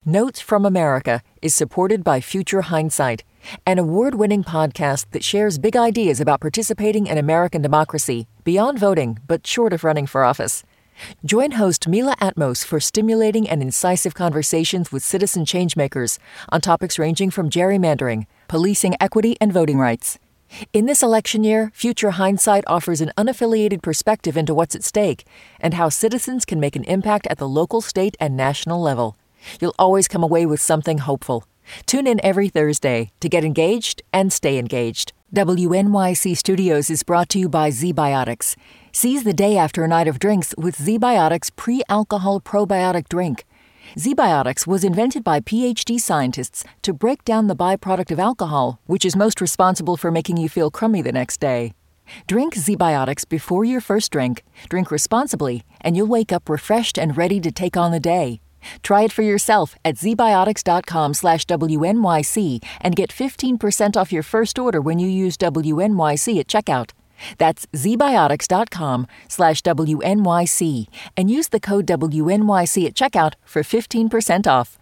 Notes from America is supported by Future Hindsight, an award-winning podcast that shares big ideas about participating in American democracy, beyond voting, but short of running for office. Join host Mila Atmos for stimulating and incisive conversations with citizen changemakers on topics ranging from gerrymandering, policing equity, and voting rights. In this election year, Future Hindsight offers an unaffiliated perspective into what's at stake and how citizens can make an impact at the local, state, and national level. You'll always come away with something hopeful. Tune in every Thursday to get engaged and stay engaged. WNYC Studios is brought to you by ZBiotics. Seize the day after a night of drinks with ZBiotics pre-alcohol probiotic drink. ZBiotics was invented by PhD scientists to break down the byproduct of alcohol, which is most responsible for making you feel crummy the next day. Drink ZBiotics before your first drink, drink responsibly, and you'll wake up refreshed and ready to take on the day. Try it for yourself at zbiotics.com/WNYC and get 15% off your first order when you use WNYC at checkout. That's zbiotics.com/WNYC and use the code WNYC at checkout for 15% off.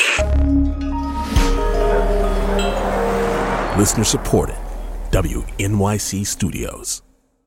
Listener supported. WNYC Studios.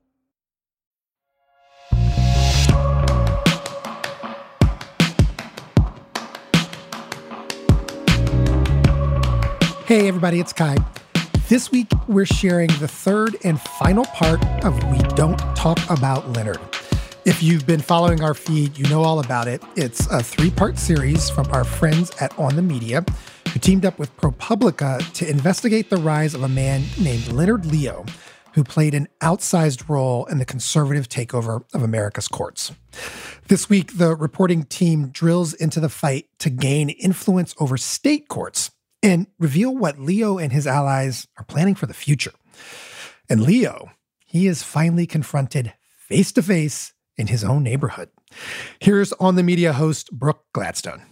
Hey everybody, it's Kai. This week, we're sharing the third and final part of We Don't Talk About Leonard. If you've been following our feed, you know all about it. It's a 3-part series from our friends at On the Media, who teamed up with ProPublica to investigate the rise of a man named Leonard Leo, who played an outsized role in the conservative takeover of America's courts. This week, the reporting team drills into the fight to gain influence over state courts and reveal what Leo and his allies are planning for the future. And Leo, he is finally confronted face-to-face in his own neighborhood. Here's On the Media host Brooke Gladstone.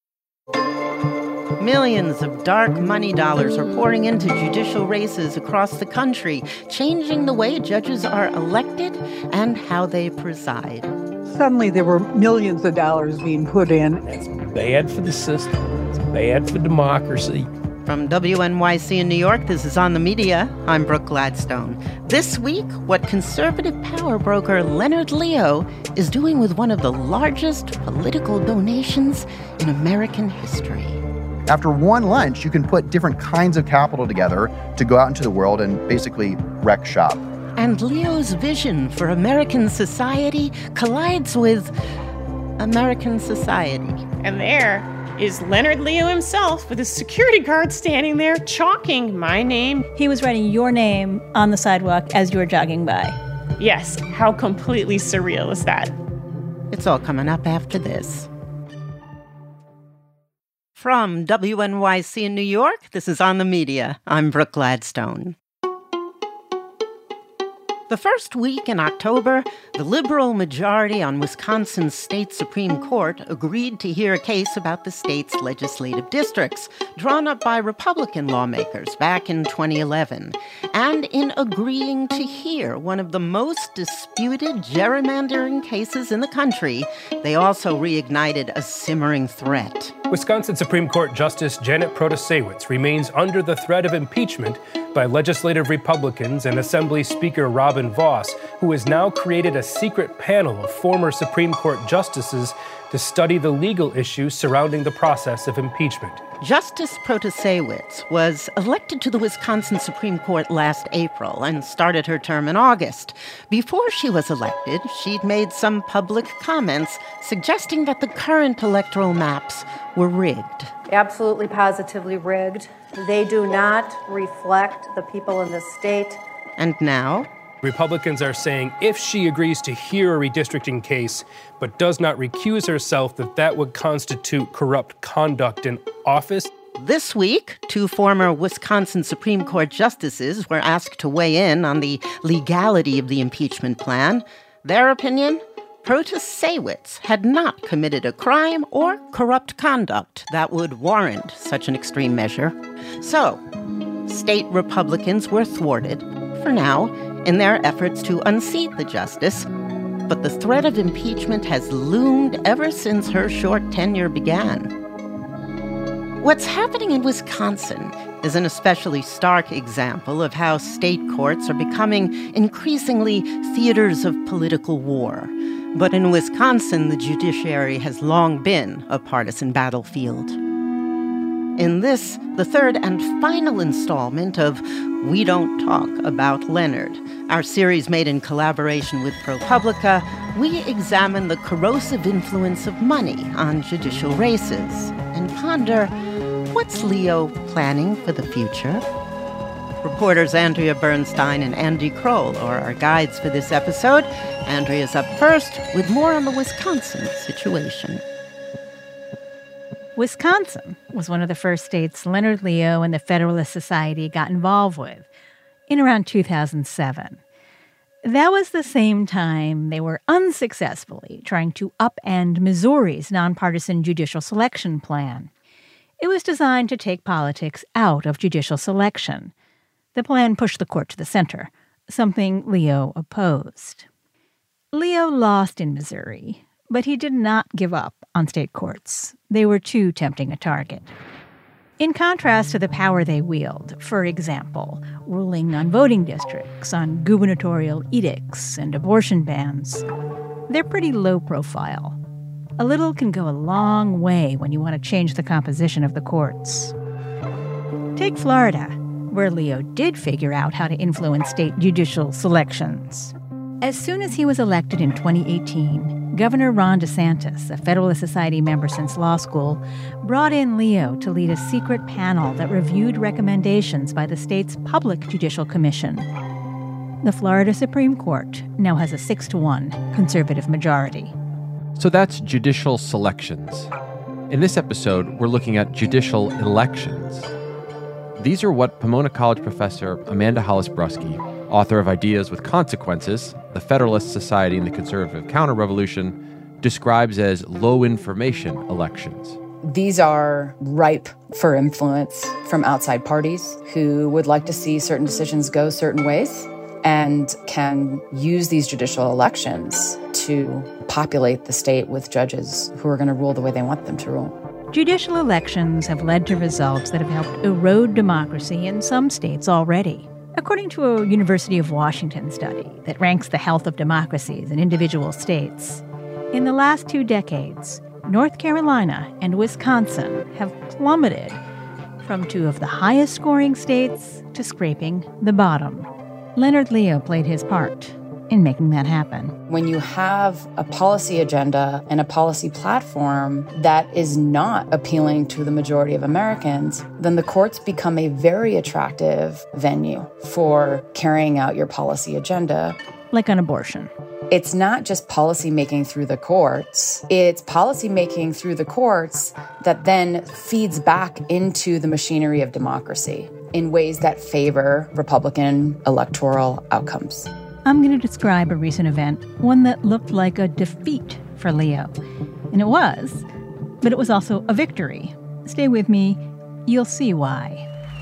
Millions of dark money dollars are pouring into judicial races across the country, changing the way judges are elected and how they preside. Suddenly there were millions of dollars being put in. It's bad for the system. It's bad for democracy. From WNYC in New York, this is On the Media. I'm Brooke Gladstone. This week, what conservative power broker Leonard Leo is doing with one of the largest political donations in American history. After one lunch, you can put different kinds of capital together to go out into the world and basically wreck shop. And Leo's vision for American society collides with American society. And there is Leonard Leo himself with a security guard standing there chalking my name. He was writing your name on the sidewalk as you were jogging by. Yes, how completely surreal is that? It's all coming up after this. From WNYC in New York, this is On the Media. I'm Brooke Gladstone. The first week in October, the liberal majority on Wisconsin's state Supreme Court agreed to hear a case about the state's legislative districts, drawn up by Republican lawmakers back in 2011. And in agreeing to hear one of the most disputed gerrymandering cases in the country, they also reignited a simmering threat. Wisconsin Supreme Court Justice Janet Protasiewicz remains under the threat of impeachment by legislative Republicans and Assembly Speaker Robin Vos, who has now created a secret panel of former Supreme Court justices to study the legal issues surrounding the process of impeachment. Justice Protasiewicz was elected to the Wisconsin Supreme Court last April and started her term in August. Before she was elected, she'd made some public comments suggesting that the current electoral maps were rigged. Absolutely, positively rigged. They do not reflect the people in this state. And now? Republicans are saying if she agrees to hear a redistricting case but does not recuse herself, that would constitute corrupt conduct in office. This week, 2 former Wisconsin Supreme Court justices were asked to weigh in on the legality of the impeachment plan. Their opinion? Protasiewicz had not committed a crime or corrupt conduct that would warrant such an extreme measure. So, state Republicans were thwarted, for now, in their efforts to unseat the justice. But the threat of impeachment has loomed ever since her short tenure began. What's happening in Wisconsin is an especially stark example of how state courts are becoming increasingly theaters of political war. But in Wisconsin, the judiciary has long been a partisan battlefield. In this, the third and final installment of We Don't Talk About Leonard, our series made in collaboration with ProPublica, we examine the corrosive influence of money on judicial races and ponder, what's Leo planning for the future? Reporters Andrea Bernstein and Andy Kroll are our guides for this episode. Andrea's up first with more on the Wisconsin situation. Wisconsin was one of the first states Leonard Leo and the Federalist Society got involved with in around 2007. That was the same time they were unsuccessfully trying to upend Missouri's nonpartisan judicial selection plan. It was designed to take politics out of judicial selection. The plan pushed the court to the center, something Leo opposed. Leo lost in Missouri, but he did not give up on state courts. They were too tempting a target. In contrast to the power they wield, for example, ruling on voting districts, on gubernatorial edicts, and abortion bans, they're pretty low profile. A little can go a long way when you want to change the composition of the courts. Take Florida, where Leo did figure out how to influence state judicial selections. As soon as he was elected in 2018, Governor Ron DeSantis, a Federalist Society member since law school, brought in Leo to lead a secret panel that reviewed recommendations by the state's public judicial commission. The Florida Supreme Court now has a 6-1 conservative majority. So that's judicial selections. In this episode, we're looking at judicial elections. These are what Pomona College professor Amanda Hollis-Brusky, author of Ideas with Consequences, the Federalist Society and the Conservative Counter-Revolution, describes as low-information elections. These are ripe for influence from outside parties who would like to see certain decisions go certain ways and can use these judicial elections to populate the state with judges who are going to rule the way they want them to rule. Judicial elections have led to results that have helped erode democracy in some states already. According to a University of Washington study that ranks the health of democracies in individual states, in the last 2 decades, North Carolina and Wisconsin have plummeted from 2 of the highest-scoring states to scraping the bottom. Leonard Leo played his part in making that happen. When you have a policy agenda and a policy platform that is not appealing to the majority of Americans, then the courts become a very attractive venue for carrying out your policy agenda. Like on abortion. It's not just policy making through the courts. It's policy making through the courts that then feeds back into the machinery of democracy in ways that favor Republican electoral outcomes. I'm going to describe a recent event, one that looked like a defeat for Leo. And it was, but it was also a victory. Stay with me, you'll see why.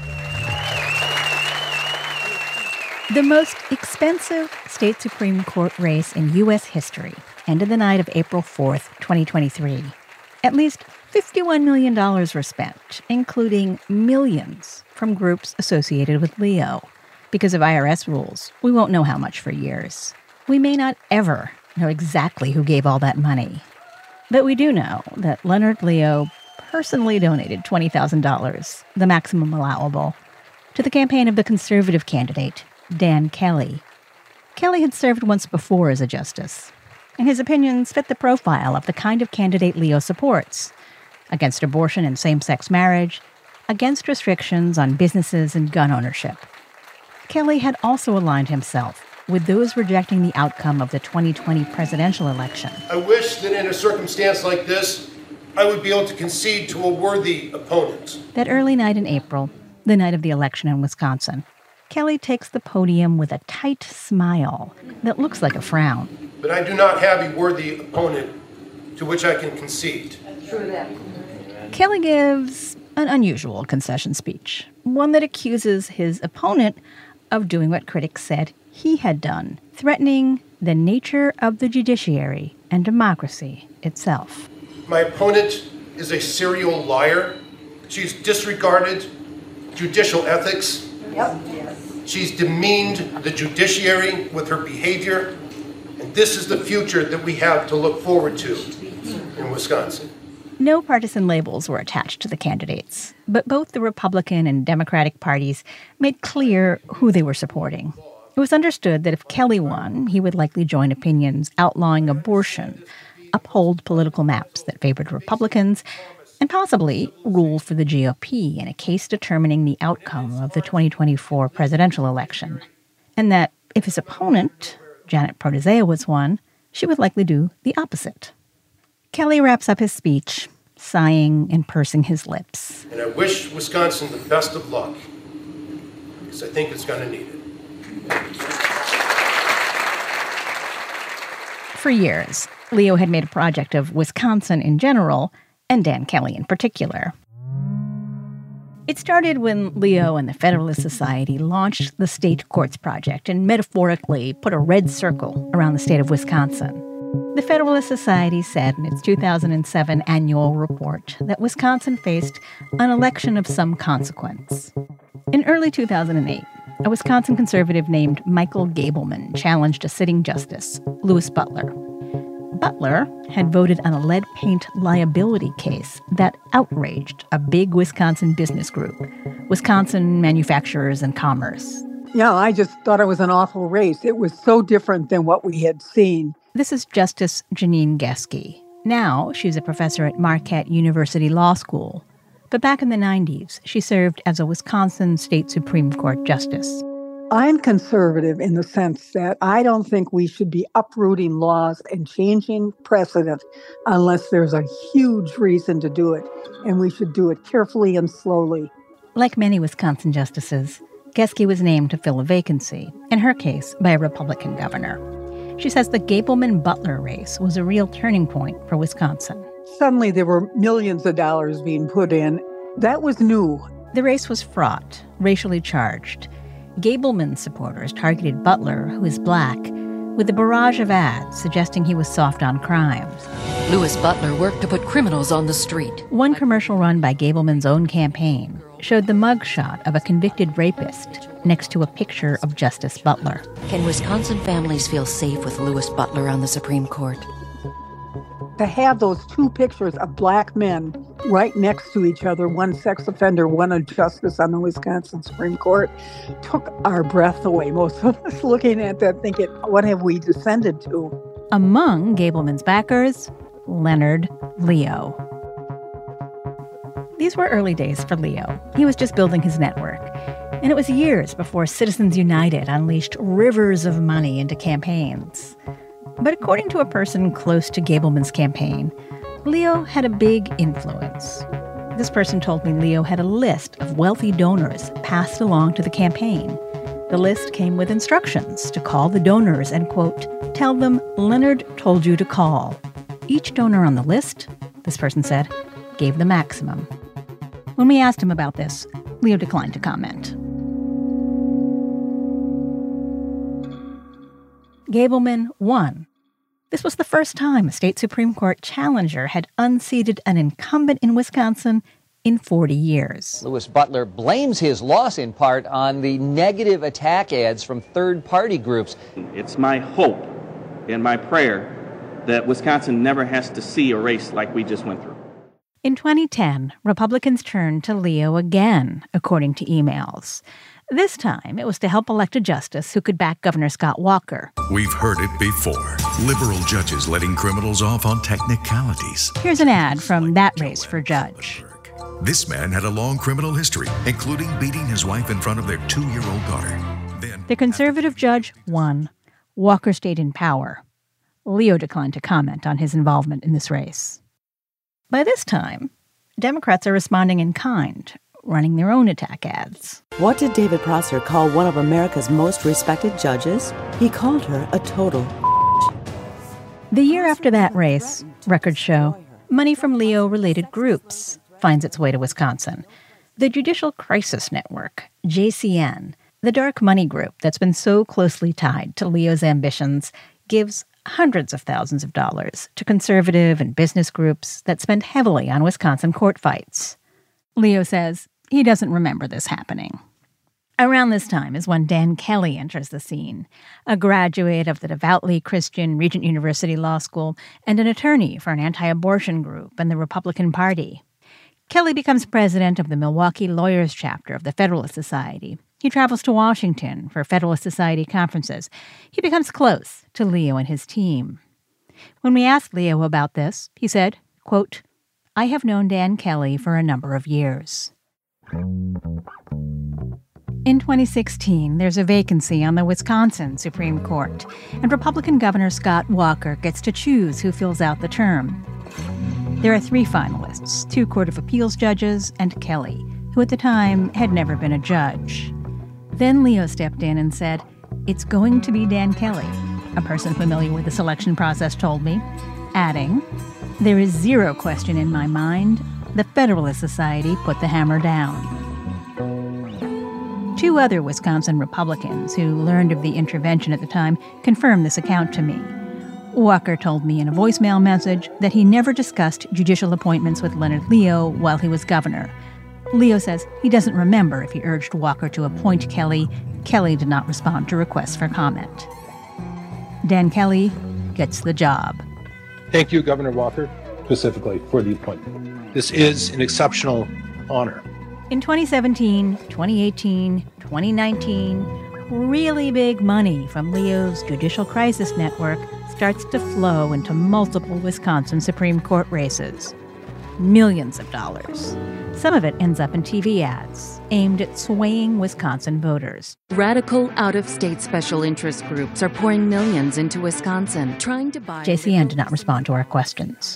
The most expensive state Supreme Court race in U.S. history ended the night of April 4th, 2023. At least $51 million were spent, including millions from groups associated with Leo. Because of IRS rules, we won't know how much for years. We may not ever know exactly who gave all that money. But we do know that Leonard Leo personally donated $20,000, the maximum allowable, to the campaign of the conservative candidate, Dan Kelly. Kelly had served once before as a justice, and his opinions fit the profile of the kind of candidate Leo supports: against abortion and same-sex marriage, against restrictions on businesses and gun ownership. Kelly had also aligned himself with those rejecting the outcome of the 2020 presidential election. I wish that in a circumstance like this, I would be able to concede to a worthy opponent. That early night in April, the night of the election in Wisconsin, Kelly takes the podium with a tight smile that looks like a frown. But I do not have a worthy opponent to which I can concede. True that. Kelly gives an unusual concession speech, one that accuses his opponent of doing what critics said he had done, threatening the nature of the judiciary and democracy itself. My opponent is a serial liar, She's disregarded judicial ethics. Yep. She's demeaned the judiciary with her behavior. And this is the future that we have to look forward to in Wisconsin. No partisan labels were attached to the candidates, but both the Republican and Democratic parties made clear who they were supporting. It was understood that if Kelly won, he would likely join opinions outlawing abortion, uphold political maps that favored Republicans, and possibly rule for the GOP in a case determining the outcome of the 2024 presidential election. And that if his opponent, Janet Protasiewicz, won, she would likely do the opposite. Kelly wraps up his speech, sighing and pursing his lips. And I wish Wisconsin the best of luck, because I think it's going to need it. For years, Leo had made a project of Wisconsin in general, and Dan Kelly in particular. It started when Leo and the Federalist Society launched the State Courts Project and metaphorically put a red circle around the state of Wisconsin. The Federalist Society said in its 2007 annual report that Wisconsin faced an election of some consequence. In early 2008, a Wisconsin conservative named Michael Gableman challenged a sitting justice, Louis Butler. Butler had voted on a lead paint liability case that outraged a big Wisconsin business group, Wisconsin Manufacturers and Commerce. Yeah, I just thought it was an awful race. It was so different than what we had seen. This is Justice Janine Geske. Now she's a professor at Marquette University Law School. But back in the 90s, she served as a Wisconsin State Supreme Court justice. I'm conservative in the sense that I don't think we should be uprooting laws and changing precedent unless there's a huge reason to do it, and we should do it carefully and slowly. Like many Wisconsin justices, Geske was named to fill a vacancy, in her case by a Republican governor. She says the Gableman-Butler race was a real turning point for Wisconsin. Suddenly there were millions of dollars being put in. That was new. The race was fraught, racially charged. Gableman supporters targeted Butler, who is black, with a barrage of ads suggesting he was soft on crimes. Louis Butler worked to put criminals on the street. One commercial run by Gableman's own campaign showed the mugshot of a convicted rapist next to a picture of Justice Butler. Can Wisconsin families feel safe with Louis Butler on the Supreme Court? To have those two pictures of black men right next to each other, one sex offender, one a justice on the Wisconsin Supreme Court, took our breath away. Most of us looking at that thinking, what have we descended to? Among Gableman's backers, Leonard Leo. These were early days for Leo. He was just building his network. And it was years before Citizens United unleashed rivers of money into campaigns. But according to a person close to Gableman's campaign, Leo had a big influence. This person told me Leo had a list of wealthy donors passed along to the campaign. The list came with instructions to call the donors and, quote, tell them Leonard told you to call. Each donor on the list, this person said, gave the maximum. When we asked him about this, Leo declined to comment. Gableman won. This was the first time a state Supreme Court challenger had unseated an incumbent in Wisconsin in 40 years. Louis Butler blames his loss in part on the negative attack ads from third-party groups. It's my hope and my prayer that Wisconsin never has to see a race like we just went through. In 2010, Republicans turned to Leo again, according to emails. This time, it was to help elect a justice who could back Governor Scott Walker. We've heard it before. Liberal judges letting criminals off on technicalities. Here's an ad from that race for judge. This man had a long criminal history, including beating his wife in front of their 2-year-old daughter. The conservative judge won. Walker stayed in power. Leo declined to comment on his involvement in this race. By this time, Democrats are responding in kind, running their own attack ads. What did David Prosser call one of America's most respected judges? He called her a total. The year after that race, records show, money from Leo-related groups finds its way to Wisconsin. The Judicial Crisis Network, JCN, the dark money group that's been so closely tied to Leo's ambitions, gives hundreds of thousands of dollars to conservative and business groups that spend heavily on Wisconsin court fights. Leo says he doesn't remember this happening. Around this time is when Dan Kelly enters the scene, a graduate of the devoutly Christian Regent University Law School and an attorney for an anti-abortion group in the Republican Party. Kelly becomes president of the Milwaukee Lawyers Chapter of the Federalist Society. He travels to Washington for Federalist Society conferences. He becomes close to Leo and his team. When we asked Leo about this, he said, quote, "I have known Dan Kelly for a number of years." In 2016, there's a vacancy on the Wisconsin Supreme Court, and Republican Governor Scott Walker gets to choose who fills out the term. There are 3 finalists, 2 Court of Appeals judges and Kelly, who at the time had never been a judge. Then Leo stepped in and said, "It's going to be Dan Kelly," a person familiar with the selection process told me, adding, "There is zero question in my mind. The Federalist Society put the hammer down." 2 other Wisconsin Republicans who learned of the intervention at the time confirmed this account to me. Walker told me in a voicemail message that he never discussed judicial appointments with Leonard Leo while he was governor. Leo says he doesn't remember if he urged Walker to appoint Kelly. Kelly did not respond to requests for comment. Dan Kelly gets the job. Thank you, Governor Walker, specifically for the appointment. This is an exceptional honor. In 2017, 2018, 2019, really big money from Leo's Judicial Crisis Network starts to flow into multiple Wisconsin Supreme Court races. Millions of dollars. Some of it ends up in TV ads aimed at swaying Wisconsin voters. Radical out-of-state special interest groups are pouring millions into Wisconsin, trying to buy... JCN did not respond to our questions.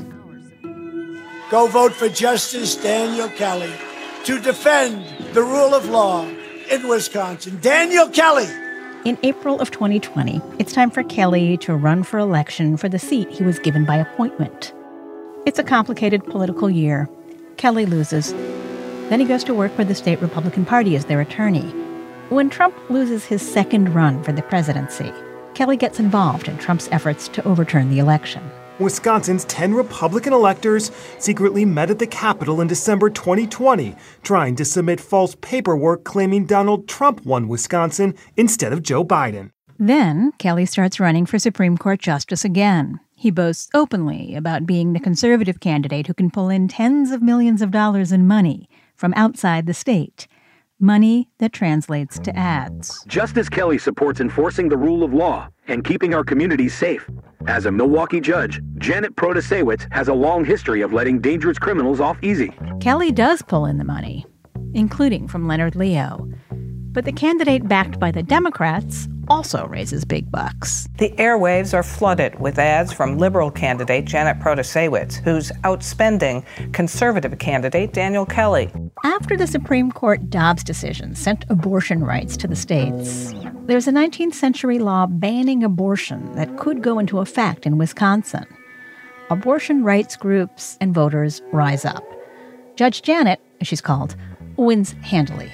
Go vote for Justice Daniel Kelly to defend the rule of law in Wisconsin. Daniel Kelly! In April of 2020, it's time for Kelly to run for election for the seat he was given by appointment. It's a complicated political year. Kelly loses. Then he goes to work for the state Republican Party as their attorney. When Trump loses his second run for the presidency, Kelly gets involved in Trump's efforts to overturn the election. Wisconsin's 10 Republican electors secretly met at the Capitol in December 2020, trying to submit false paperwork claiming Donald Trump won Wisconsin instead of Joe Biden. Then Kelly starts running for Supreme Court justice again. He boasts openly about being the conservative candidate who can pull in tens of millions of dollars in money from outside the state. Money that translates to ads. Justice Kelly supports enforcing the rule of law and keeping our communities safe. As a Milwaukee judge, Janet Protasewicz has a long history of letting dangerous criminals off easy. Kelly does pull in the money, including from Leonard Leo. But the candidate backed by the Democrats also raises big bucks. The airwaves are flooded with ads from liberal candidate Janet Protasewicz, who's outspending conservative candidate Daniel Kelly. After the Supreme Court Dobbs decision sent abortion rights to the states, there's a 19th century law banning abortion that could go into effect in Wisconsin. Abortion rights groups and voters rise up. Judge Janet, as she's called, wins handily.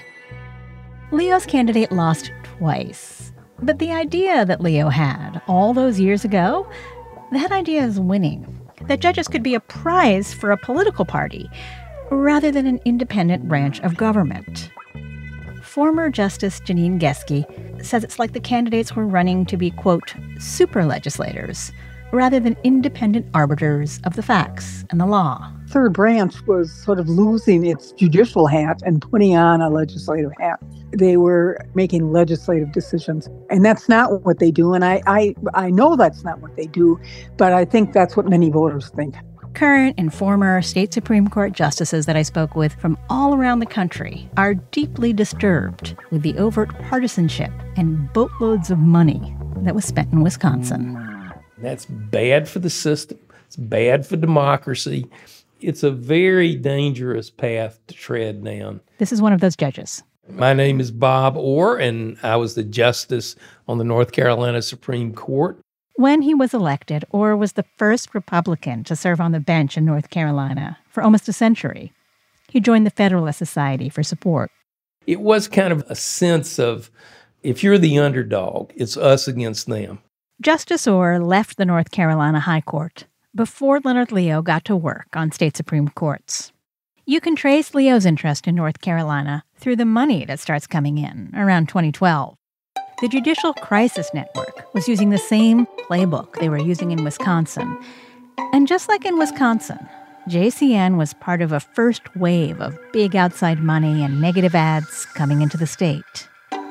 Leo's candidate lost twice. But the idea that Leo had all those years ago, that idea is winning. That judges could be a prize for a political party rather than an independent branch of government. Former Justice Janine Geske says it's like the candidates were running to be, quote, super legislators rather than independent arbiters of the facts and the law. Third branch was sort of losing its judicial hat and putting on a legislative hat. They were making legislative decisions, and that's not what they do. And I know that's not what they do, but I think that's what many voters think. Current and former state Supreme Court justices that I spoke with from all around the country are deeply disturbed with the overt partisanship and boatloads of money that was spent in Wisconsin. That's bad for the system. It's bad for democracy. It's a very dangerous path to tread down. This is one of those judges. My name is Bob Orr, and I was the justice on the North Carolina Supreme Court. When he was elected, Orr was the first Republican to serve on the bench in North Carolina for almost a century. He joined the Federalist Society for support. It was kind of a sense of, if you're the underdog, it's us against them. Justice Orr left the North Carolina High Court before Leonard Leo got to work on state Supreme Courts. You can trace Leo's interest in North Carolina through the money that starts coming in around 2012. The Judicial Crisis Network was using the same playbook they were using in Wisconsin. And just like in Wisconsin, JCN was part of a first wave of big outside money and negative ads coming into the state.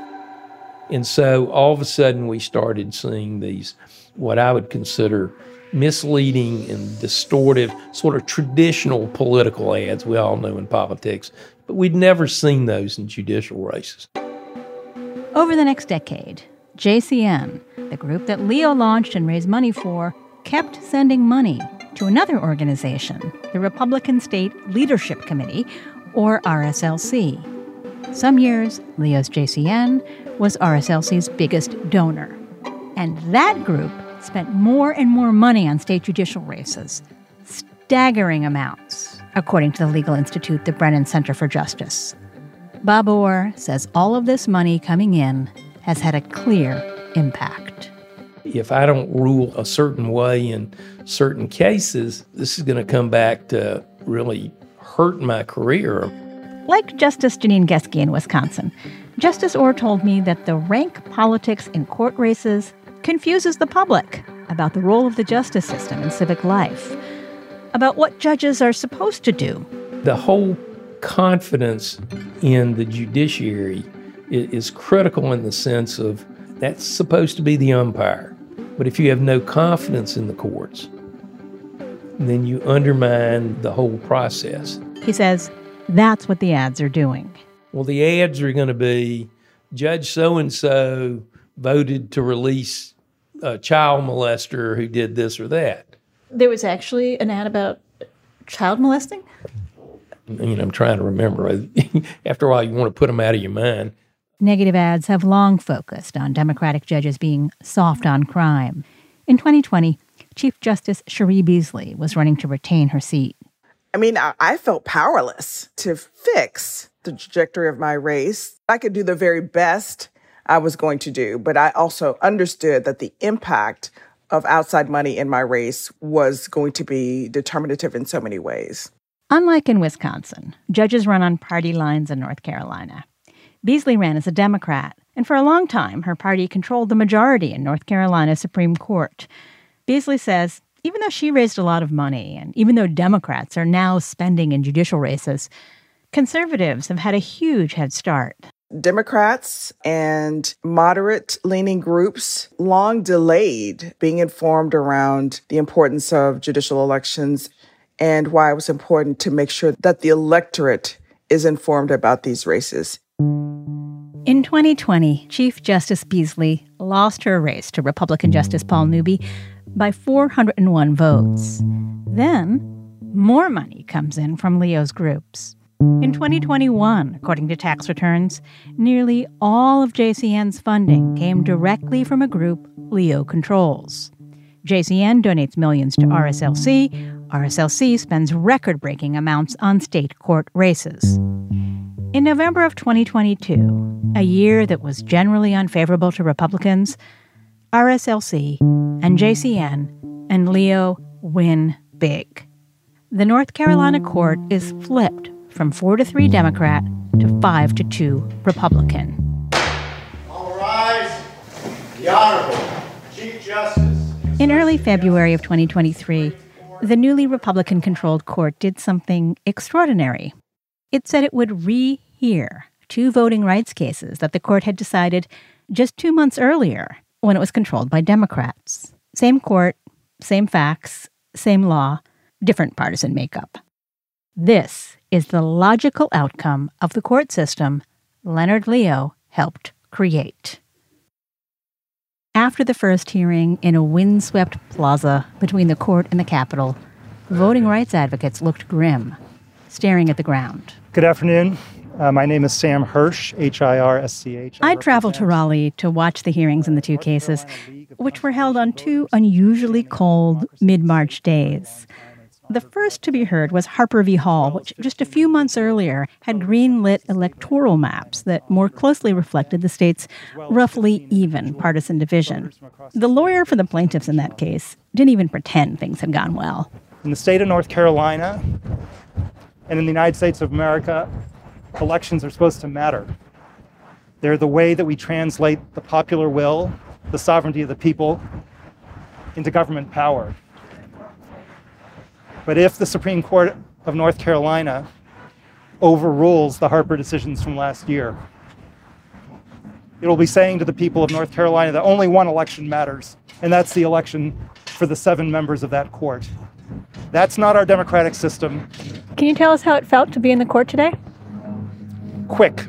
And so all of a sudden we started seeing these, what I would consider misleading and distortive, sort of traditional political ads we all know in politics. But we'd never seen those in judicial races. Over the next decade, JCN, the group that Leo launched and raised money for, kept sending money to another organization, the Republican State Leadership Committee, or RSLC. Some years, Leo's JCN was RSLC's biggest donor. And that group spent more and more money on state judicial races, staggering amounts, according to the legal institute, the Brennan Center for Justice. Bob Orr says all of this money coming in has had a clear impact. If I don't rule a certain way in certain cases, this is going to come back to really hurt my career. Like Justice Janine Geske in Wisconsin, Justice Orr told me that the rank politics in court races confuses the public about the role of the justice system in civic life, about what judges are supposed to do. The whole confidence in the judiciary is critical in the sense of that's supposed to be the umpire. But if you have no confidence in the courts, then you undermine the whole process. He says that's what the ads are doing. Well, the ads are going to be Judge so-and-so voted to release a child molester who did this or that. There was actually an ad about child molesting? I'm trying to remember. After a while, you want to put them out of your mind. Negative ads have long focused on Democratic judges being soft on crime. In 2020, Chief Justice Cherie Beasley was running to retain her seat. I felt powerless to fix the trajectory of my race. I could do the very best I was going to do, but I also understood that the impact of outside money in my race was going to be determinative in so many ways. Unlike in Wisconsin, judges run on party lines in North Carolina. Beasley ran as a Democrat, and for a long time, her party controlled the majority in North Carolina's Supreme Court. Beasley says even though she raised a lot of money, and even though Democrats are now spending in judicial races, conservatives have had a huge head start. Democrats and moderate-leaning groups long delayed being informed around the importance of judicial elections and why it was important to make sure that the electorate is informed about these races. In 2020, Chief Justice Beasley lost her race to Republican Justice Paul Newby by 401 votes. Then, more money comes in from Leo's groups. In 2021, according to tax returns, nearly all of JCN's funding came directly from a group Leo controls. JCN donates millions to RSLC. RSLC spends record-breaking amounts on state court races. In November of 2022, a year that was generally unfavorable to Republicans, RSLC and JCN and Leo win big. The North Carolina court is flipped from 4-3 Democrat to 5-2 Republican. All rise. The Honorable Chief Justice. In early February of 2023, the newly Republican-controlled court did something extraordinary. It said it would rehear 2 voting rights cases that the court had decided just 2 months earlier when it was controlled by Democrats. Same court, same facts, same law, different partisan makeup. This is the logical outcome of the court system Leonard Leo helped create. After the first hearing in a windswept plaza between the court and the Capitol, voting rights advocates looked grim, staring at the ground. Good afternoon. My name is Sam Hirsch, Hirsch. I'd traveled to Raleigh to watch the hearings in the 2 cases, which were held on 2 unusually cold mid-March days. The first to be heard was Harper v. Hall, which just a few months earlier had green-lit electoral maps that more closely reflected the state's roughly even partisan division. The lawyer for the plaintiffs in that case didn't even pretend things had gone well. In the state of North Carolina, And in the United States of America, elections are supposed to matter. They're the way that we translate the popular will, the sovereignty of the people, into government power. But if the Supreme Court of North Carolina overrules the Harper decisions from last year, it will be saying to the people of North Carolina that only one election matters, and that's the election for the 7 members of that court. That's not our democratic system. Can you tell us how it felt to be in the court today? Quick.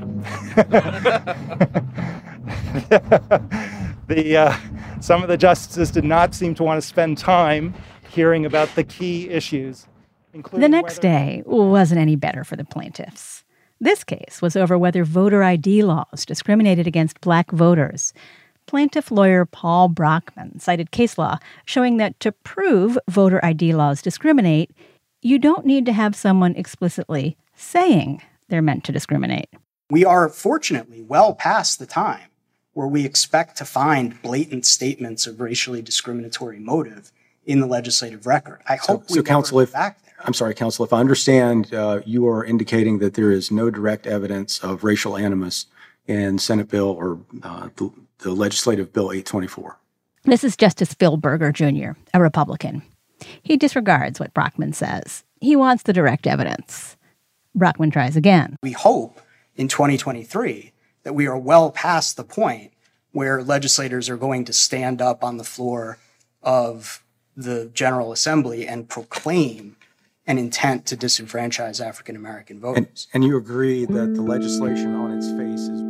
Some of the justices did not seem to want to spend time hearing about the key issues. The next day wasn't any better for the plaintiffs. This case was over whether voter ID laws discriminated against black voters. Plaintiff lawyer Paul Brockman cited case law showing that to prove voter ID laws discriminate, you don't need to have someone explicitly saying they're meant to discriminate. We are fortunately well past the time where we expect to find blatant statements of racially discriminatory motive in the legislative record. I hope we counsel, never get back there. I'm sorry, counsel, if I understand, you are indicating that there is no direct evidence of racial animus in Senate Bill or the legislative Bill 824. This is Justice Phil Berger, Jr., a Republican. He disregards what Brockman says. He wants the direct evidence. Brockman tries again. We hope in 2023 that we are well past the point where legislators are going to stand up on the floor of the General Assembly and proclaim an intent to disenfranchise African American voters. And you agree that the legislation on its face is...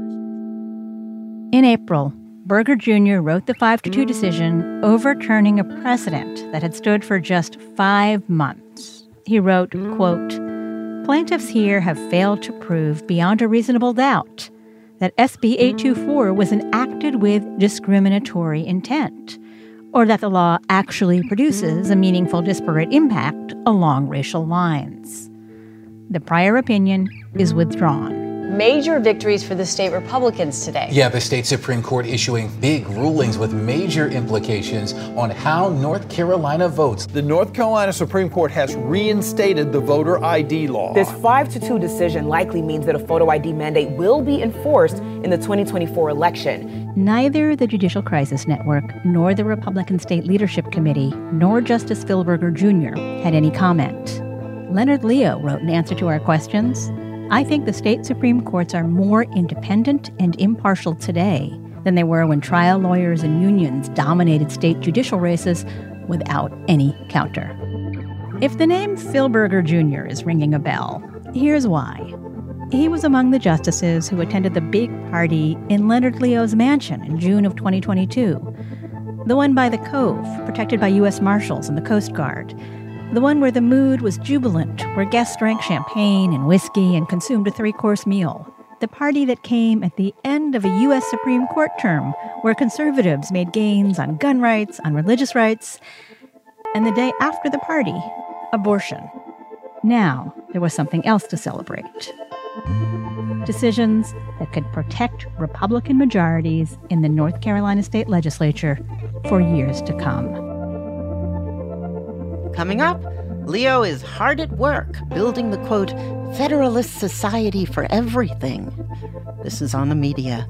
In April, Berger Jr. wrote the 5-2 decision overturning a precedent that had stood for just 5 months. He wrote, quote, "Plaintiffs here have failed to prove beyond a reasonable doubt that SB 824 was enacted with discriminatory intent, or that the law actually produces a meaningful disparate impact along racial lines." The prior opinion is withdrawn. Major victories for the state Republicans today. Yeah, the state Supreme Court issuing big rulings with major implications on how North Carolina votes. The North Carolina Supreme Court has reinstated the voter ID law. This 5-2 decision likely means that a photo ID mandate will be enforced in the 2024 election. Neither the Judicial Crisis Network, nor the Republican State Leadership Committee, nor Justice Phil Berger Jr. had any comment. Leonard Leo wrote in answer to our questions, "I think the state Supreme Courts are more independent and impartial today than they were when trial lawyers and unions dominated state judicial races without any counter." If the name Phil Berger Jr. is ringing a bell, here's why. He was among the justices who attended the big party in Leonard Leo's mansion in June of 2022. The one by the Cove, protected by U.S. Marshals and the Coast Guard. The one where the mood was jubilant, where guests drank champagne and whiskey and consumed a 3-course meal. The party that came at the end of a U.S. Supreme Court term, where conservatives made gains on gun rights, on religious rights. And the day after the party, abortion. Now, there was something else to celebrate. Decisions that could protect Republican majorities in the North Carolina state legislature for years to come. Coming up, Leo is hard at work building the, quote, Federalist Society for everything. This is On the Media.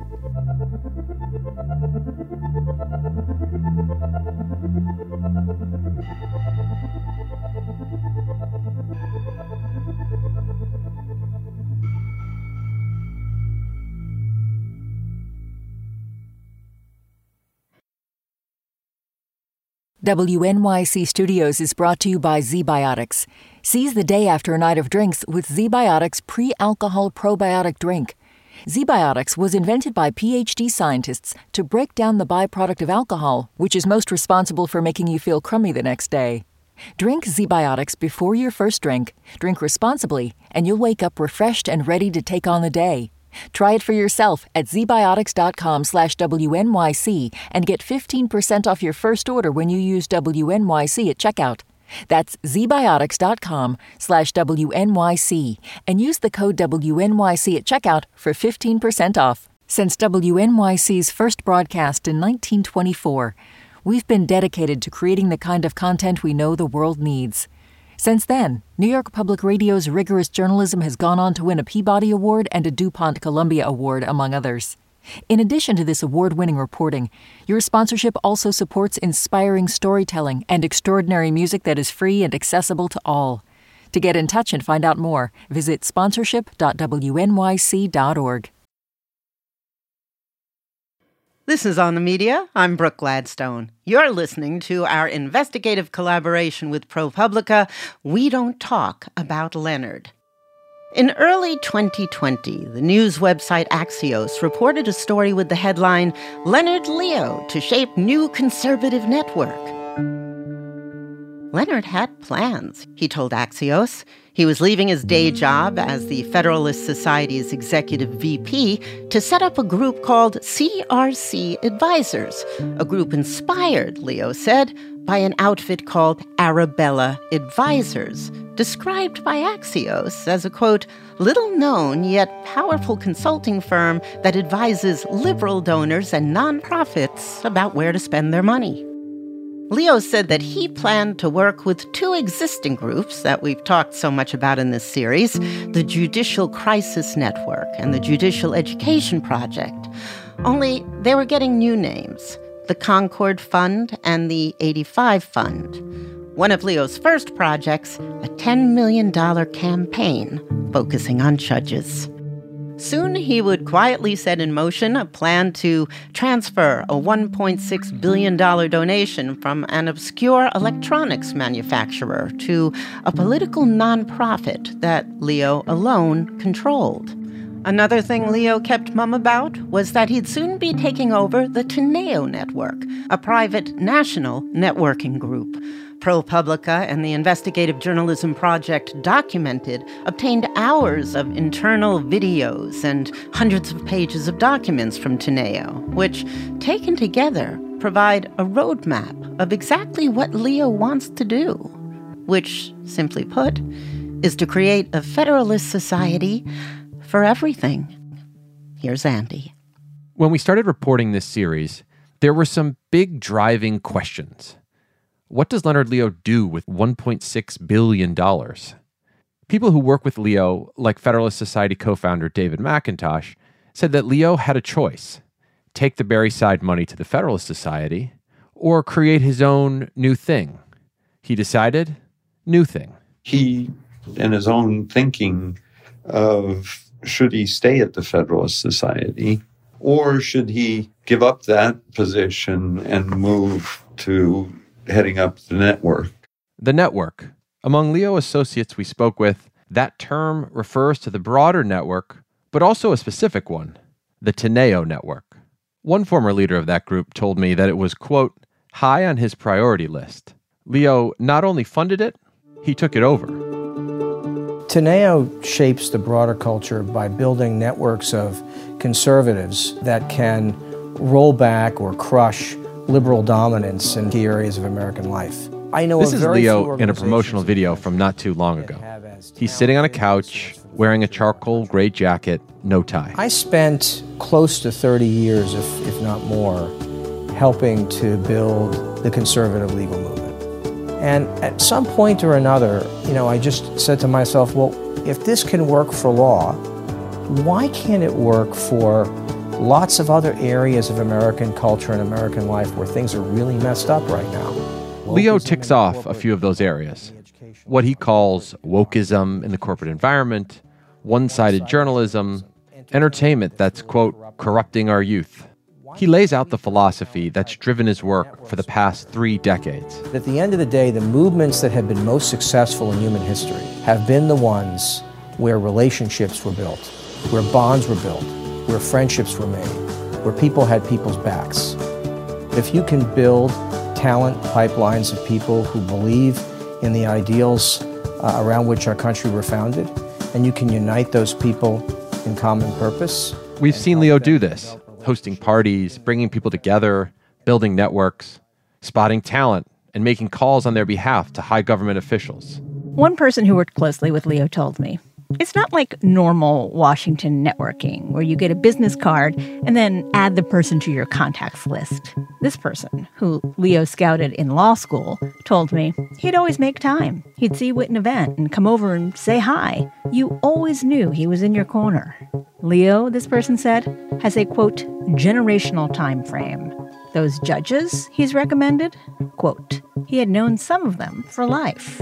WNYC Studios is brought to you by ZBiotics. Seize the day after a night of drinks with ZBiotics pre-alcohol probiotic drink. ZBiotics was invented by PhD scientists to break down the byproduct of alcohol, which is most responsible for making you feel crummy the next day. Drink ZBiotics before your first drink, drink responsibly, and you'll wake up refreshed and ready to take on the day. Try it for yourself at zbiotics.com/WNYC and get 15% off your first order when you use WNYC at checkout. That's zbiotics.com/WNYC and use the code WNYC at checkout for 15% off. Since WNYC's first broadcast in 1924, we've been dedicated to creating the kind of content we know the world needs. Since then, New York Public Radio's rigorous journalism has gone on to win a Peabody Award and a DuPont Columbia Award, among others. In addition to this award-winning reporting, your sponsorship also supports inspiring storytelling and extraordinary music that is free and accessible to all. To get in touch and find out more, visit sponsorship.wnyc.org. This is On the Media. I'm Brooke Gladstone. You're listening to our investigative collaboration with ProPublica, We Don't Talk About Leonard. In early 2020, the news website Axios reported a story with the headline, Leonard Leo to Shape New Conservative Network. Leonard had plans, he told Axios. He was leaving his day job as the Federalist Society's executive VP to set up a group called CRC Advisors, a group inspired, Leo said, by an outfit called Arabella Advisors, described by Axios as a, quote, little-known yet powerful consulting firm that advises liberal donors and nonprofits about where to spend their money. Leo said that he planned to work with two existing groups that we've talked so much about in this series, the Judicial Crisis Network and the Judicial Education Project. Only they were getting new names, the Concord Fund and the 85 Fund. One of Leo's first projects, a $10 million campaign focusing on judges. Soon he would quietly set in motion a plan to transfer a $1.6 billion donation from an obscure electronics manufacturer to a political nonprofit that Leo alone controlled. Another thing Leo kept mum about was that he'd soon be taking over the Teneo Network, a private national networking group. ProPublica and the Investigative Journalism Project Documented obtained hours of internal videos and hundreds of pages of documents from Teneo, which, taken together, provide a roadmap of exactly what Leo wants to do, which, simply put, is to create a Federalist Society for everything. Here's Andy. When we started reporting this series, there were some big driving questions. What does Leonard Leo do with $1.6 billion? People who work with Leo, like Federalist Society co-founder David McIntosh, said that Leo had a choice: take the Barryside money to the Federalist Society or create his own new thing. He decided, new thing. He, in his own thinking of should he stay at the Federalist Society or should he give up that position and move to heading up the network. The network. Among Leo associates we spoke with, that term refers to the broader network, but also a specific one, the Teneo Network. One former leader of that group told me that it was, quote, high on his priority list. Leo not only funded it, he took it over. Teneo shapes the broader culture by building networks of conservatives that can roll back or crush liberal dominance in key areas of American life. I know this is Leo in a promotional video from not too long ago. He's sitting on a couch, wearing a charcoal gray jacket, no tie. I spent close to 30 years, if not more, helping to build the conservative legal movement. And at some point or another, I just said to myself, well, if this can work for law, why can't it work for lots of other areas of American culture and American life where things are really messed up right now? Leo ticks off a few of those areas. What he calls wokeism in the corporate environment, one-sided journalism, entertainment that's, quote, corrupting our youth. He lays out the philosophy that's driven his work for the past 3 decades. At the end of the day, the movements that have been most successful in human history have been the ones where relationships were built, where bonds were built, where friendships were made, where people had people's backs. If you can build talent pipelines of people who believe in the ideals around which our country were founded, and you can unite those people in common purpose. We've seen Leo do this, hosting parties, bringing people together, building networks, spotting talent, and making calls on their behalf to high government officials. One person who worked closely with Leo told me, It's not like normal Washington networking, where you get a business card and then add the person to your contacts list. This person, who Leo scouted in law school, told me he'd always make time. He'd see you at an event and come over and say hi. You always knew he was in your corner. Leo, this person said, has a, quote, generational time frame. Those judges he's recommended, quote, he had known some of them for life.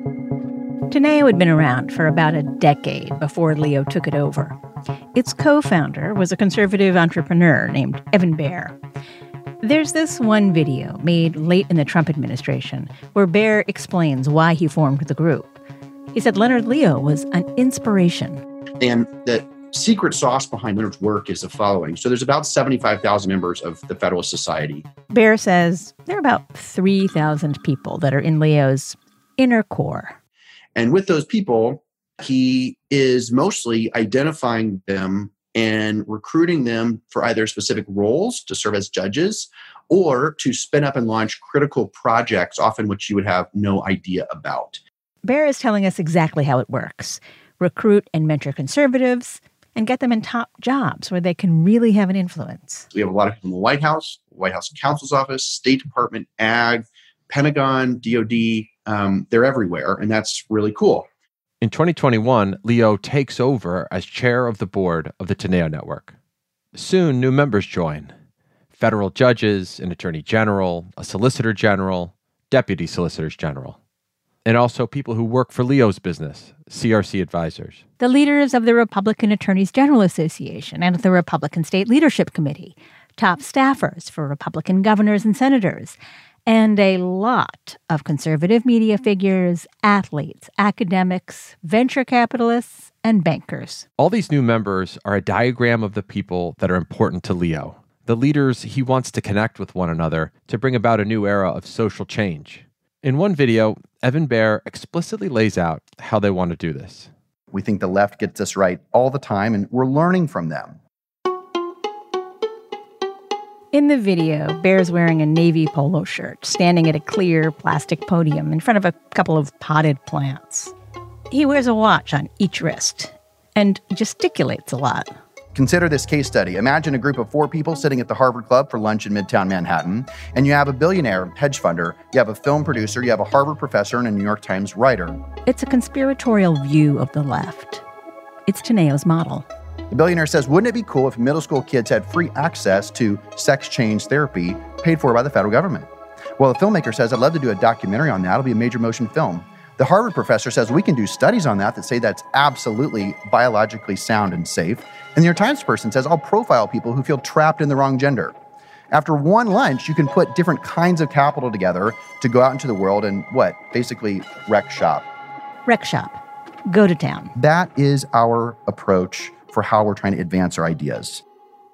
Teneo had been around for about a decade before Leo took it over. Its co-founder was a conservative entrepreneur named Evan Baer. There's this one video made late in the Trump administration where Baer explains why he formed the group. He said Leonard Leo was an inspiration. And the secret sauce behind Leonard's work is the following. So there's about 75,000 members of the Federalist Society. Baer says there are about 3,000 people that are in Leo's inner core. And with those people, he is mostly identifying them and recruiting them for either specific roles to serve as judges or to spin up and launch critical projects, often which you would have no idea about. Baer is telling us exactly how it works. Recruit and mentor conservatives and get them in top jobs where they can really have an influence. We have a lot of people in the White House counsel's office, State Department, Ag, Pentagon, DOD. They're everywhere, and that's really cool. In 2021, Leo takes over as chair of the board of the Teneo Network. Soon, new members join. Federal judges, an attorney general, a solicitor general, deputy solicitors general. And also people who work for Leo's business, CRC advisors. The leaders of the Republican Attorneys General Association and the Republican State Leadership Committee, top staffers for Republican governors and senators, and a lot of conservative media figures, athletes, academics, venture capitalists, and bankers. All these new members are a diagram of the people that are important to Leo, the leaders he wants to connect with one another to bring about a new era of social change. In one video, Evan Baer explicitly lays out how they want to do this. We think the left gets this right all the time, and we're learning from them. In the video, Baer's wearing a navy polo shirt, standing at a clear plastic podium in front of a couple of potted plants. He wears a watch on each wrist and gesticulates a lot. Consider this case study. Imagine a group of 4 people sitting at the Harvard Club for lunch in Midtown Manhattan, and you have a billionaire hedge funder, you have a film producer, you have a Harvard professor, and a New York Times writer. It's a conspiratorial view of the left. It's Teneo's model. The billionaire says, wouldn't it be cool if middle school kids had free access to sex change therapy paid for by the federal government? Well, the filmmaker says, I'd love to do a documentary on that. It'll be a major motion film. The Harvard professor says, we can do studies on that say that's absolutely biologically sound and safe. And the New York Times person says, I'll profile people who feel trapped in the wrong gender. After one lunch, you can put different kinds of capital together to go out into the world and basically wreck shop. Wreck shop. Go to town. That is our approach for how we're trying to advance our ideas.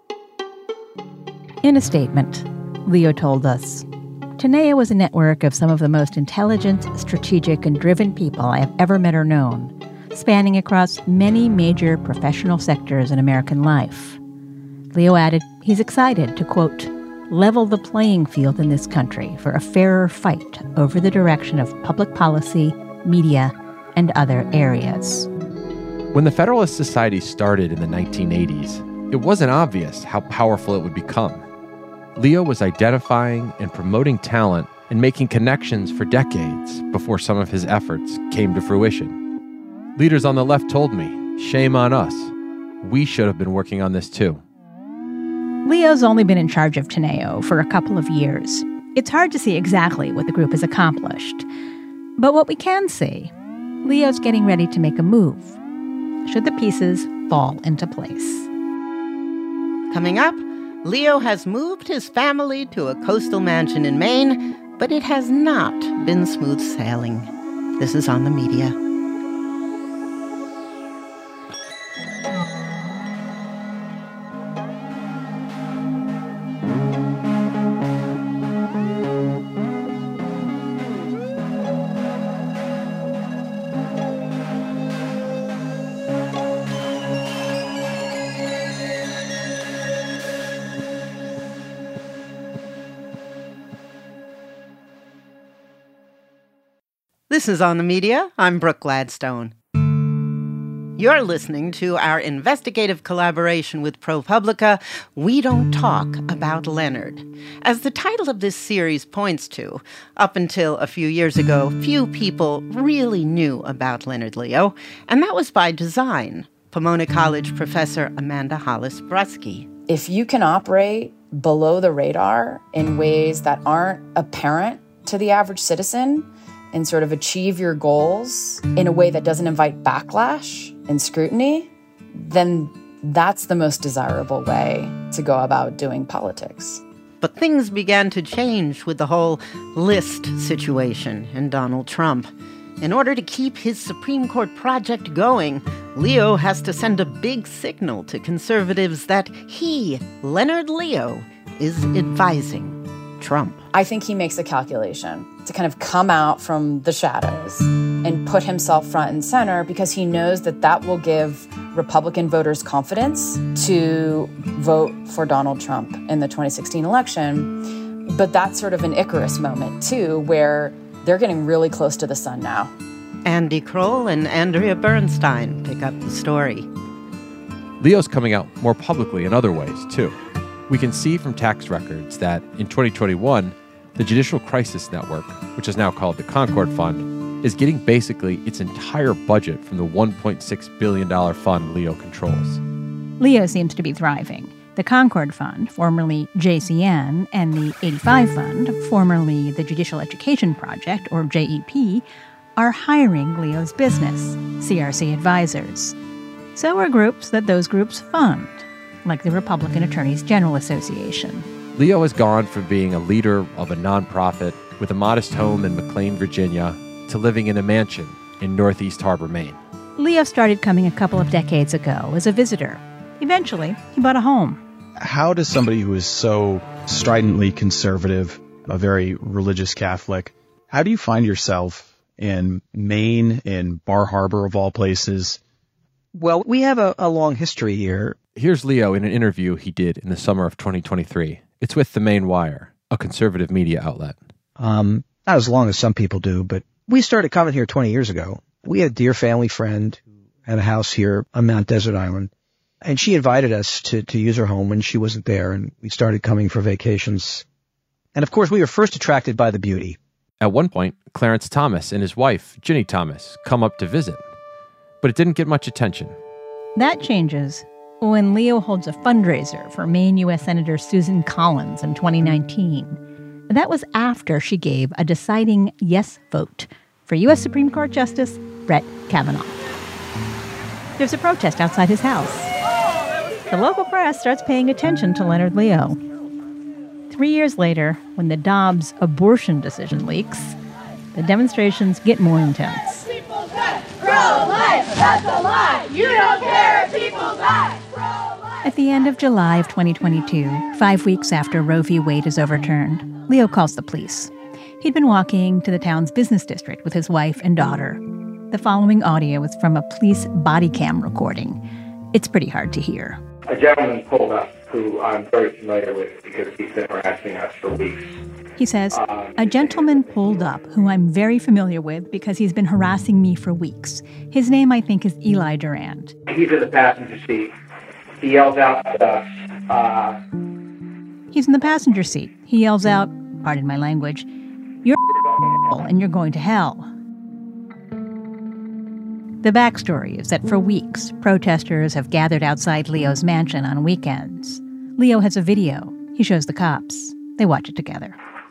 In a statement, Leo told us, Teneo was a network of some of the most intelligent, strategic, and driven people I have ever met or known, spanning across many major professional sectors in American life. Leo added he's excited to, quote, level the playing field in this country for a fairer fight over the direction of public policy, media, and other areas. When the Federalist Society started in the 1980s, it wasn't obvious how powerful it would become. Leo was identifying and promoting talent and making connections for decades before some of his efforts came to fruition. Leaders on the left told me, shame on us. We should have been working on this too. Leo's only been in charge of Teneo for a couple of years. It's hard to see exactly what the group has accomplished. But what we can see, Leo's getting ready to make a move, should the pieces fall into place. Coming up, Leo has moved his family to a coastal mansion in Maine, but it has not been smooth sailing. This is On the Media. This is On the Media. I'm Brooke Gladstone. You're listening to our investigative collaboration with ProPublica, We Don't Talk About Leonard. As the title of this series points to, up until a few years ago, few people really knew about Leonard Leo, and that was by design. Pomona College professor Amanda Hollis-Brusky. If you can operate below the radar in ways that aren't apparent to the average citizen and sort of achieve your goals in a way that doesn't invite backlash and scrutiny, then that's the most desirable way to go about doing politics. But things began to change with the whole list situation and Donald Trump. In order to keep his Supreme Court project going, Leo has to send a big signal to conservatives that he, Leonard Leo, is advising Trump. I think he makes a calculation to kind of come out from the shadows and put himself front and center because he knows that that will give Republican voters confidence to vote for Donald Trump in the 2016 election. But that's sort of an Icarus moment, too, where they're getting really close to the sun now. Andy Kroll and Andrea Bernstein pick up the story. Leo's coming out more publicly in other ways, too. We can see from tax records that in 2021, the Judicial Crisis Network, which is now called the Concord Fund, is getting basically its entire budget from the $1.6 billion fund Leo controls. Leo seems to be thriving. The Concord Fund, formerly JCN, and the 85 Fund, formerly the Judicial Education Project, or JEP, are hiring Leo's business, CRC Advisors. So are groups that those groups fund, like the Republican Attorneys General Association. Leo has gone from being a leader of a nonprofit with a modest home in McLean, Virginia, to living in a mansion in Northeast Harbor, Maine. Leo started coming a couple of decades ago as a visitor. Eventually, he bought a home. How does somebody who is so stridently conservative, a very religious Catholic, how do you find yourself in Maine, in Bar Harbor of all places? Well, we have a long history here. Here's Leo in an interview he did in the summer of 2023. It's with the Maine Wire, a conservative media outlet. Not as long as some people do, but we started coming here 20 years ago. We had a dear family friend who had a house here on Mount Desert Island, and she invited us to use her home when she wasn't there, and we started coming for vacations. And of course, we were first attracted by the beauty. At one point, Clarence Thomas and his wife, Ginny Thomas, come up to visit. But it didn't get much attention. That changes when Leo holds a fundraiser for Maine U.S. Senator Susan Collins in 2019. That was after she gave a deciding yes vote for U.S. Supreme Court Justice Brett Kavanaugh. There's a protest outside his house. The local press starts paying attention to Leonard Leo. 3 years later, when the Dobbs abortion decision leaks, the demonstrations get more intense. Pro-life, that's a lie. You don't care if people die. At the end of July of 2022, 5 weeks after Roe v. Wade is overturned, Leo calls the police. He'd been walking to the town's business district with his wife and daughter. The following audio is from a police body cam recording. It's pretty hard to hear. A gentleman pulled up who I'm very familiar with because he's been harassing us for weeks. He says, a gentleman pulled up who I'm very familiar with because he's been harassing me for weeks. His name, I think, is Eli Durant. He's in the passenger seat. He yells out at us. He's in the passenger seat. He yells out, pardon my language, "You're and you're going to hell." The backstory is that for weeks, protesters have gathered outside Leo's mansion on weekends. Leo has a video. He shows the cops. They watch it together.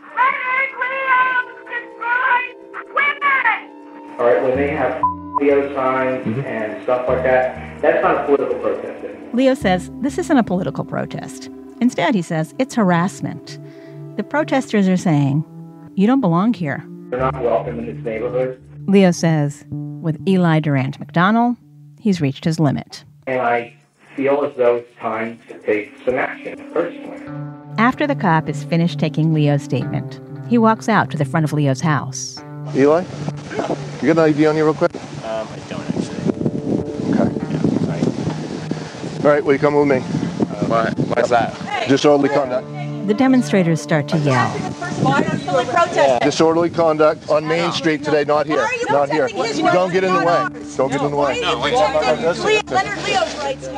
All right, when they have Leo signs and stuff like that, that's not a political protest anymore. Leo says this isn't a political protest. Instead, he says, it's harassment. The protesters are saying, you don't belong here. They're not welcome in this neighborhood. Leo says, with Eli Durant McDonnell, he's reached his limit. And I feel as though it's time to take some action personally. After the cop is finished taking Leo's statement, he walks out to the front of Leo's house. Eli, you got an ID on you real quick? I don't actually. Okay. All right, will you come with me? Why's that? Disorderly conduct. The demonstrators start to yell. Why are you protesting? Disorderly conduct on Main Street today, not here. Not here. Don't get in the way. Don't get in the way. Leonard Leo's rights.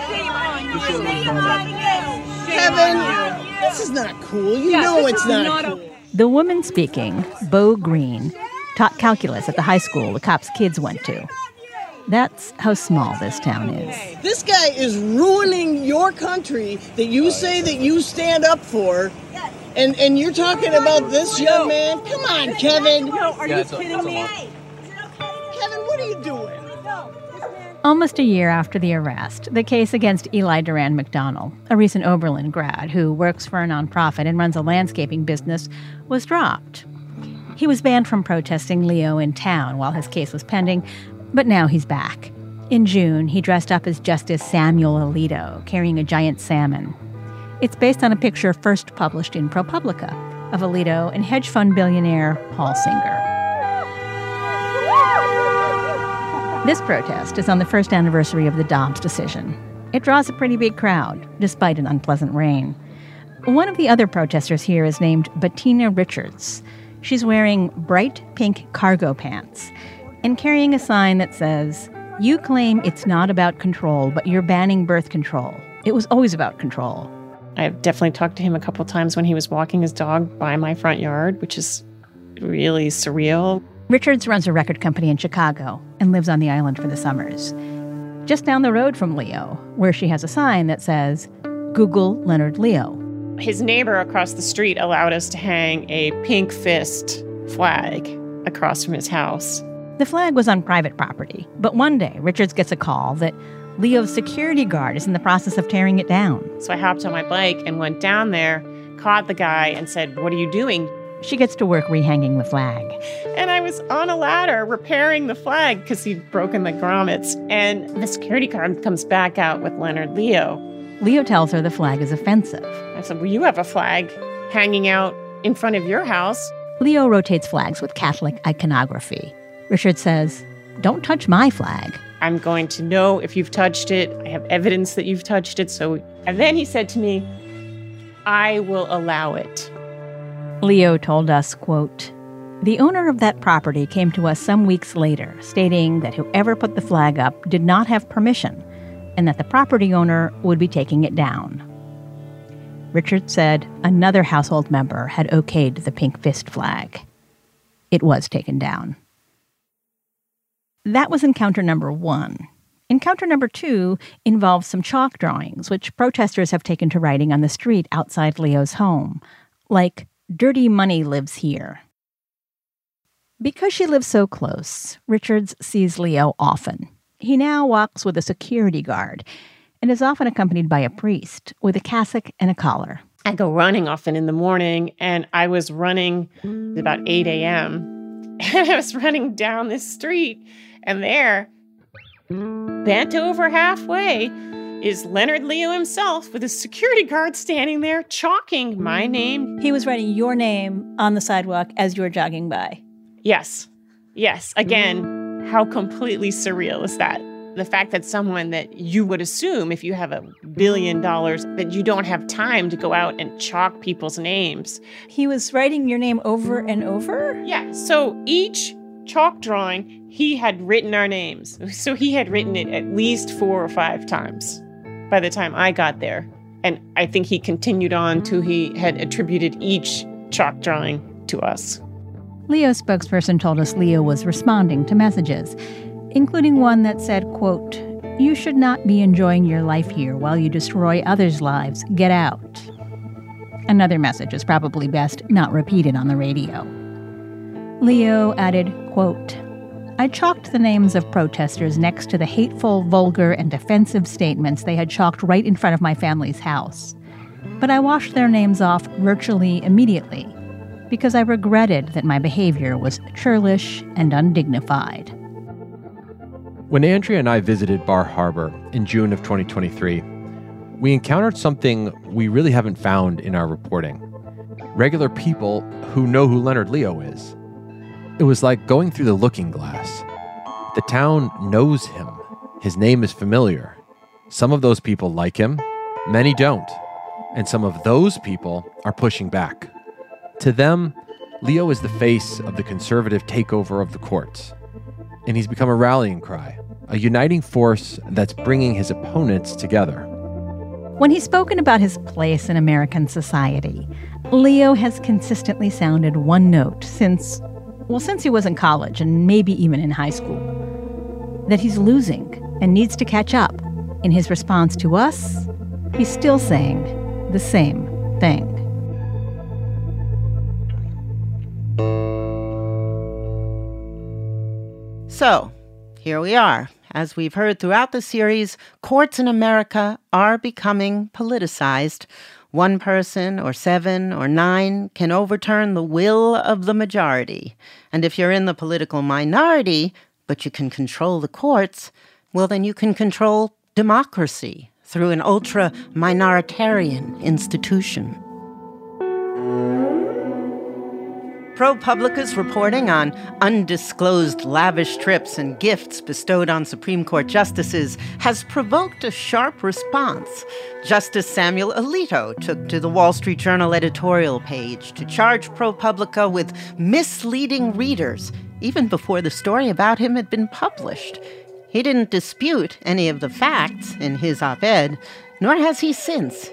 Kevin, this is not cool. You know it's not cool. The woman speaking, Bo Green, taught calculus at the high school the cops' kids went to. That's how small this town is. This guy is ruining your country that you say that you stand up for. And you're talking about this young man? Come on, Kevin. No, are you kidding me? Kevin, what are you doing? Almost a year after the arrest, the case against Eli Duran McDonnell, a recent Oberlin grad who works for a nonprofit and runs a landscaping business, was dropped. He was banned from protesting Leo in town while his case was pending, but now he's back. In June, he dressed up as Justice Samuel Alito, carrying a giant salmon. It's based on a picture first published in ProPublica of Alito and hedge fund billionaire Paul Singer. This protest is on the first anniversary of the Dobbs decision. It draws a pretty big crowd, despite an unpleasant rain. One of the other protesters here is named Bettina Richards. She's wearing bright pink cargo pants and carrying a sign that says, "You claim it's not about control, but you're banning birth control. It was always about control." I've definitely talked to him a couple times when he was walking his dog by my front yard, which is really surreal. Richards runs a record company in Chicago and lives on the island for the summers. Just down the road from Leo, where she has a sign that says, "Google Leonard Leo." His neighbor across the street allowed us to hang a pink fist flag across from his house. The flag was on private property, but one day Richards gets a call that Leo's security guard is in the process of tearing it down. So I hopped on my bike and went down there, caught the guy and said, "What are you doing?" She gets to work rehanging the flag. And I was on a ladder repairing the flag because he'd broken the grommets. And the security guard comes back out with Leonard Leo. Leo tells her the flag is offensive. I said, "Well, you have a flag hanging out in front of your house." Leo rotates flags with Catholic iconography. Richard says, "Don't touch my flag." "I'm going to know if you've touched it. I have evidence that you've touched it." And then he said to me, "I will allow it." Leo told us, quote, "The owner of that property came to us some weeks later, stating that whoever put the flag up did not have permission and that the property owner would be taking it down." Richard said another household member had okayed the pink fist flag. It was taken down. That was encounter number 1. Encounter number 2 involves some chalk drawings, which protesters have taken to writing on the street outside Leo's home, like, "Dirty money lives here." Because she lives so close, Richards sees Leo often. He now walks with a security guard and is often accompanied by a priest with a cassock and a collar. I go running often in the morning, and I was running at about 8 a.m., and I was running down this street, and there, bent over halfway, is Leonard Leo himself with a security guard standing there chalking my name. He was writing your name on the sidewalk as you were jogging by. Yes. Yes. Again, how completely surreal is that? The fact that someone that you would assume if you have $1 billion that you don't have time to go out and chalk people's names. He was writing your name over and over? Yeah. So each chalk drawing, he had written our names. So he had written it at least 4 or 5 times by the time I got there. And I think he continued on till he had attributed each chalk drawing to us. Leo's spokesperson told us Leo was responding to messages, including one that said, quote, "You should not be enjoying your life here while you destroy others' lives. Get out." Another message is probably best not repeated on the radio. Leo added, quote, "I chalked the names of protesters next to the hateful, vulgar, and offensive statements they had chalked right in front of my family's house. But I washed their names off virtually immediately because I regretted that my behavior was churlish and undignified." When Andrea and I visited Bar Harbor in June of 2023, we encountered something we really haven't found in our reporting. Regular people who know who Leonard Leo is. It was like going through the looking glass. The town knows him. His name is familiar. Some of those people like him, many don't. And some of those people are pushing back. To them, Leo is the face of the conservative takeover of the courts. And he's become a rallying cry, a uniting force that's bringing his opponents together. When he's spoken about his place in American society, Leo has consistently sounded one note since he was in college and maybe even in high school. That he's losing and needs to catch up. In his response to us, he's still saying the same thing. So, here we are. As we've heard throughout the series, courts in America are becoming politicized. One person or 7 or 9 can overturn the will of the majority. And if you're in the political minority, but you can control the courts, well, then you can control democracy through an ultra-minoritarian institution. ProPublica's reporting on undisclosed lavish trips and gifts bestowed on Supreme Court justices has provoked a sharp response. Justice Samuel Alito took to the Wall Street Journal editorial page to charge ProPublica with misleading readers, even before the story about him had been published. He didn't dispute any of the facts in his op-ed, nor has he since.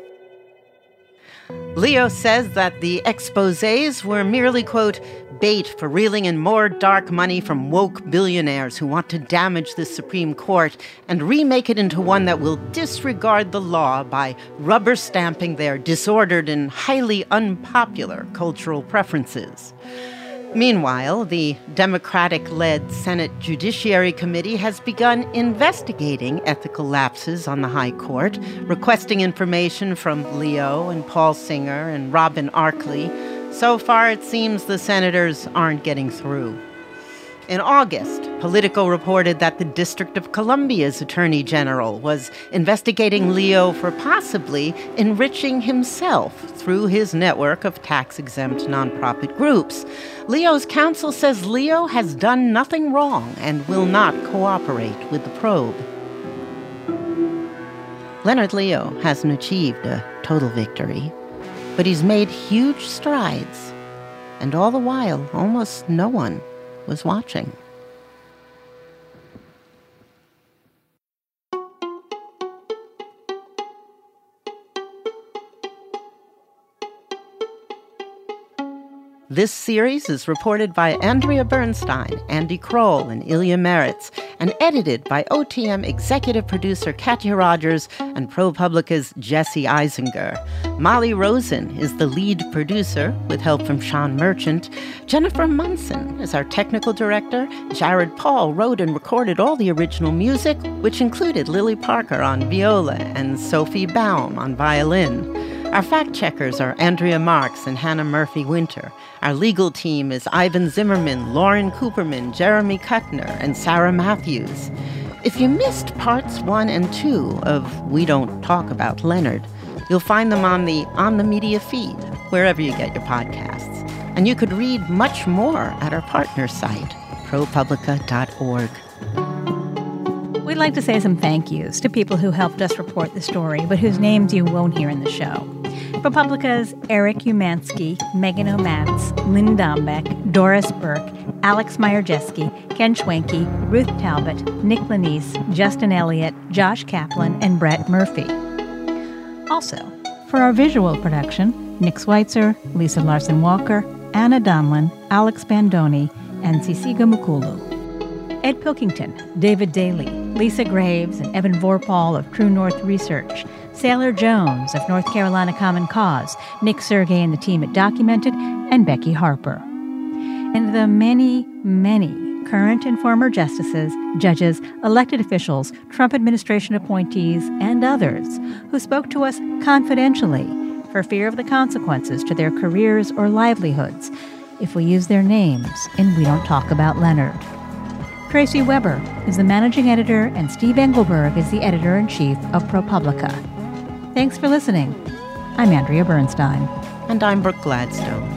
Leo says that the exposés were merely, quote, bait for reeling in more dark money from woke billionaires who want to damage the Supreme Court and remake it into one that will disregard the law by rubber stamping their disordered and highly unpopular cultural preferences. Meanwhile, the Democratic-led Senate Judiciary Committee has begun investigating ethical lapses on the High Court, requesting information from Leo and Paul Singer and Robin Arkley. So far, it seems the senators aren't getting through. In August, Politico reported that the District of Columbia's Attorney General was investigating Leo for possibly enriching himself through his network of tax-exempt nonprofit groups. Leo's counsel says Leo has done nothing wrong and will not cooperate with the probe. Leonard Leo hasn't achieved a total victory, but he's made huge strides. And all the while, almost no one was watching. This series is reported by Andrea Bernstein, Andy Kroll, and Ilya Meritz, and edited by OTM executive producer Katya Rogers and ProPublica's Jesse Eisinger. Molly Rosen is the lead producer, with help from Sean Merchant. Jennifer Munson is our technical director. Jared Paul wrote and recorded all the original music, which included Lily Parker on viola and Sophie Baum on violin. Our fact-checkers are Andrea Marks and Hannah Murphy-Winter. Our legal team is Ivan Zimmerman, Lauren Cooperman, Jeremy Kuttner, and Sarah Matthews. If you missed parts 1 and 2 of We Don't Talk About Leonard, you'll find them on the Media feed, wherever you get your podcasts. And you could read much more at our partner site, ProPublica.org. We'd like to say some thank yous to people who helped us report the story, but whose names you won't hear in the show. ProPublica's Eric Umansky, Megan O'Mats, Lynn Dombeck, Doris Burke, Alex Myerjeski, Ken Schwenke, Ruth Talbot, Nick Lanise, Justin Elliott, Josh Kaplan, and Brett Murphy. Also, for our visual production, Nick Schweitzer, Lisa Larson-Walker, Anna Donlin, Alex Bandoni, and Ceciga Mukulu. Ed Pilkington, David Daly, Lisa Graves, and Evan Vorpal of True North Research, Sailor Jones of North Carolina Common Cause, Nick Sergey and the team at Documented, and Becky Harper. And the many, many current and former justices, judges, elected officials, Trump administration appointees, and others who spoke to us confidentially for fear of the consequences to their careers or livelihoods if we use their names and we don't talk about Leonard. Tracy Weber is the managing editor, and Steve Engelberg is the editor-in-chief of ProPublica. Thanks for listening. I'm Andrea Bernstein. And I'm Brooke Gladstone.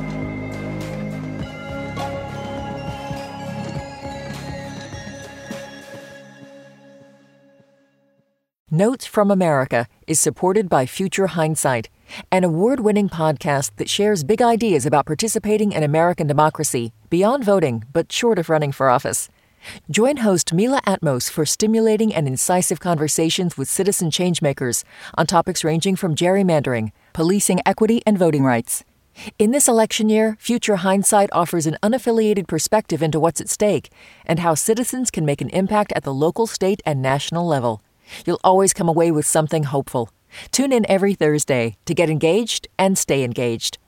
Notes from America is supported by Future Hindsight, an award-winning podcast that shares big ideas about participating in American democracy, beyond voting, but short of running for office. Join host Mila Atmos for stimulating and incisive conversations with citizen changemakers on topics ranging from gerrymandering, policing equity, and voting rights. In this election year, Future Hindsight offers an unaffiliated perspective into what's at stake and how citizens can make an impact at the local, state, and national level. You'll always come away with something hopeful. Tune in every Thursday to get engaged and stay engaged.